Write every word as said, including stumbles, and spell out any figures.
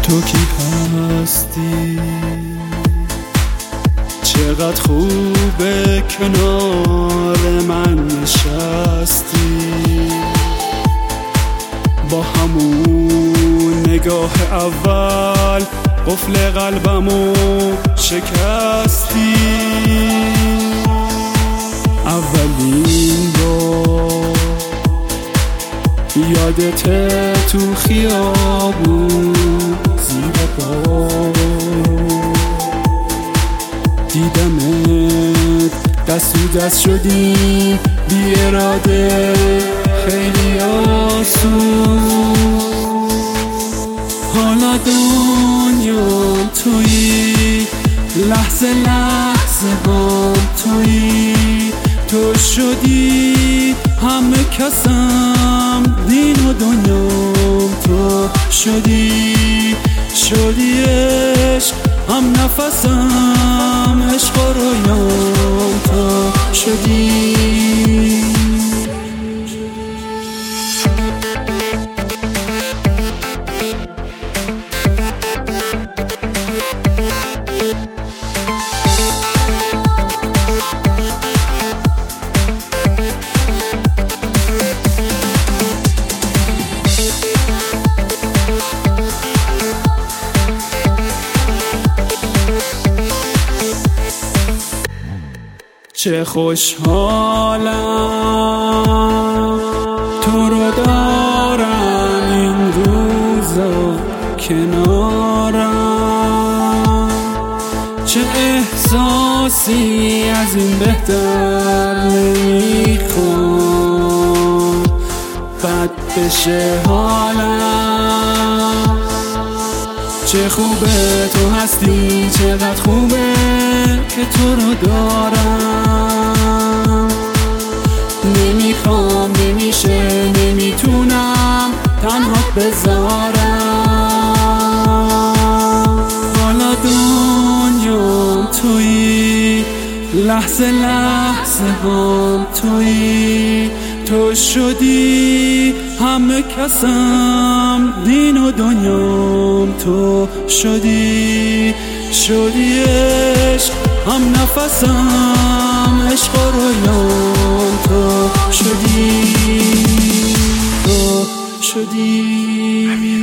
تو کی هستی؟ چقدر خوبه کنار من نشستی، با همون نگاه اول قفل قلبمو شکستی. اولین بار یادت تو خیابون زیر بارون دیدمت، دست تو دست شدیم بی اراده خیلی آسون. حالا دنیام تویی، لحظه لحظه هم تویی، تو شدی همه کسم، دین و دنیام تو شدی. شدی عشق هم نفسم، عشق و رویام تو شدی. چه خوشحالم تو رو دارم این روزا کنارم، چه احساسی از این بهتر نمیخوام بد بشه حالم. چه خوبه تو هستی، چقدر خوبه که تو رو دارم. نمیخوام، نمیشه، نمیتونم تنهات بذارم. حالا دنیام تویی، لحظه لحظه هم تویی، تو شدی همه کسم، دین و دنیام تو شدی. شدی عشق هم نفسم، عشق و رویام تو شدی، تو شدی.